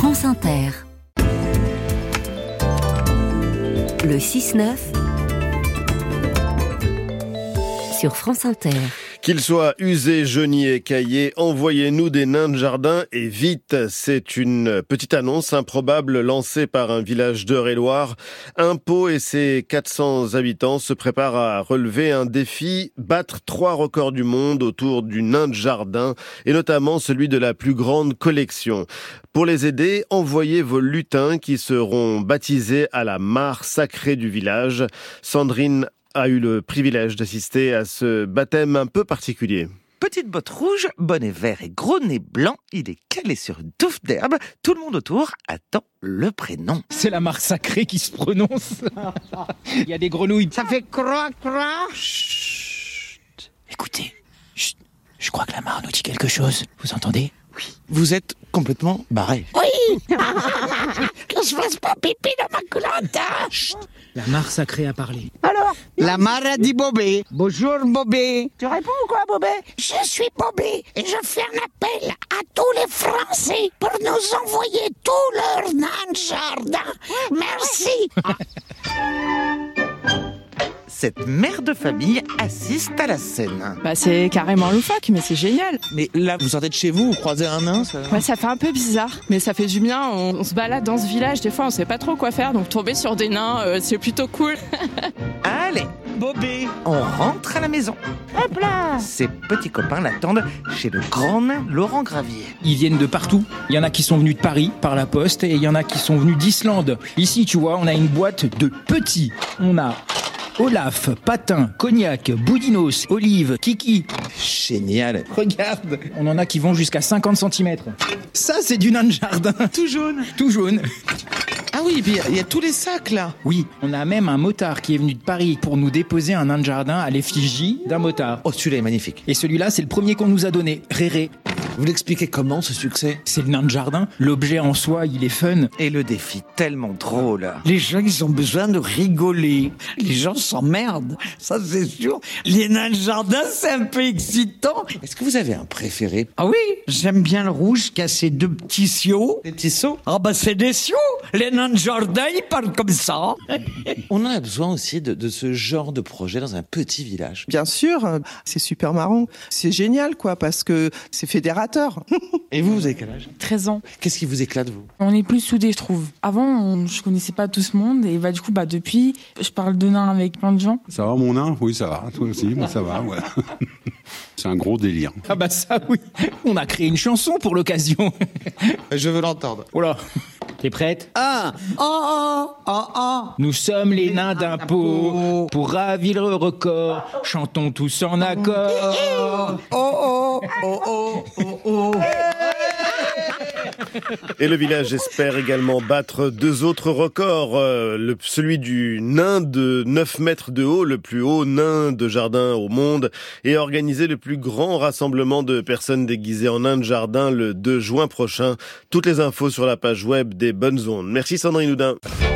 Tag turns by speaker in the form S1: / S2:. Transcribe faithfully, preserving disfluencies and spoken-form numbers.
S1: France Inter. Le six neuf sur France Inter.
S2: Qu'ils soient usés, jaunis et caillés, envoyez-nous des nains de jardin et vite. C'est une petite annonce improbable lancée par un village d'Eure-et-Loir. Un Pau et ses quatre cents habitants se préparent à relever un défi, battre trois records du monde autour du nain de jardin et notamment celui de la plus grande collection. Pour les aider, envoyez vos lutins qui seront baptisés à la mare sacrée du village. Sandrine a eu le privilège d'assister à ce baptême un peu particulier.
S3: Petite botte rouge, bonnet vert et gros nez blanc, il est calé sur une touffe d'herbe. Tout le monde autour attend le prénom.
S4: C'est la mare sacrée qui se prononce. Il y a des grenouilles.
S5: Ça fait croix, croix.
S4: Chut. Écoutez, chut. Je crois que la mare nous dit quelque chose. Vous entendez ?
S3: Oui. Vous êtes complètement barré.
S5: Oui. Que je fasse pas pipi dans ma culotte.
S4: Chut. La mare sacrée a parlé.
S5: Alors, la mare a dit Bobé. Bonjour Bobé. Tu réponds ou quoi Bobé? Je suis Bobé et je fais un appel à tous les Français pour nous envoyer tous leurs nains de jardin. Merci.
S3: Cette mère de famille assiste à la scène.
S6: Bah c'est carrément loufoque, mais c'est génial.
S3: Mais là, vous sortez de chez vous, vous croisez un nain ça...
S6: Ouais, ça fait un peu bizarre, mais ça fait du bien. On, on se balade dans ce village, des fois on sait pas trop quoi faire, donc tomber sur des nains, euh, c'est plutôt cool.
S3: Allez, Bobé, on rentre à la maison.
S5: Hop là.
S3: Ses petits copains l'attendent chez le grand nain Laurent Gravier.
S4: Ils viennent de partout. Il y en a qui sont venus de Paris par la poste et il y en a qui sont venus d'Islande. Ici, tu vois, on a une boîte de petits. On a Olaf, Patin, Cognac, Boudinos, Olive, Kiki.
S3: Génial.
S4: Regarde, on en a qui vont jusqu'à cinquante centimètres. Ça, c'est du nain de jardin.
S3: Tout jaune.
S4: Tout jaune.
S3: Ah oui, et puis il y a tous les sacs là.
S4: Oui, on a même un motard qui est venu de Paris pour nous déposer un nain de jardin à l'effigie d'un motard.
S3: Oh, celui-là est magnifique.
S4: Et celui-là, c'est le premier qu'on nous a donné, Réré.
S3: Vous l'expliquez comment ce succès?
S4: C'est le nain de jardin. L'objet en soi, il est fun.
S3: Et le défi tellement drôle.
S5: Les gens, ils ont besoin de rigoler. Les gens s'emmerdent, ça c'est sûr. Les nains de jardin, c'est un peu excitant.
S3: Est-ce que vous avez un préféré?
S5: Ah oui, j'aime bien le rouge qui a ses deux petits siots.
S3: Des petits seaux?
S5: Ah bah c'est des siots. Les nains de jardin, ils parlent comme ça.
S3: On en a besoin aussi de, de ce genre de projet dans un petit village.
S7: Bien sûr, c'est super marrant. C'est génial, quoi, parce que c'est fédérateur.
S3: Et vous, vous avez quel âge?
S6: treize ans.
S3: Qu'est-ce qui vous éclate, vous?
S6: On est plus soudés, je trouve. Avant, on, je connaissais pas tout ce monde, et bah du coup, bah depuis, je parle de nains avec plein de gens.
S8: Ça va mon nain? Oui, ça va. Toi aussi, moi ça va, ouais. C'est un gros délire.
S4: Ah bah ça, oui. On a créé une chanson pour l'occasion.
S3: Je veux l'entendre.
S4: Oh là. T'es prête?
S5: Ah, oh, oh, oh, oh.
S4: Nous sommes les nains d'un Pau, pour ravir le record, chantons tous en accord.
S5: Oh, oh, oh, oh, oh, oh.
S2: Et le village espère également battre deux autres records. Euh, le, celui du nain de neuf mètres de haut, le plus haut nain de jardin au monde, et organiser le plus grand rassemblement de personnes déguisées en nains de jardin le deux juin prochain. Toutes les infos sur la page web des Bonnes Ondes. Merci Sandrine Houdin.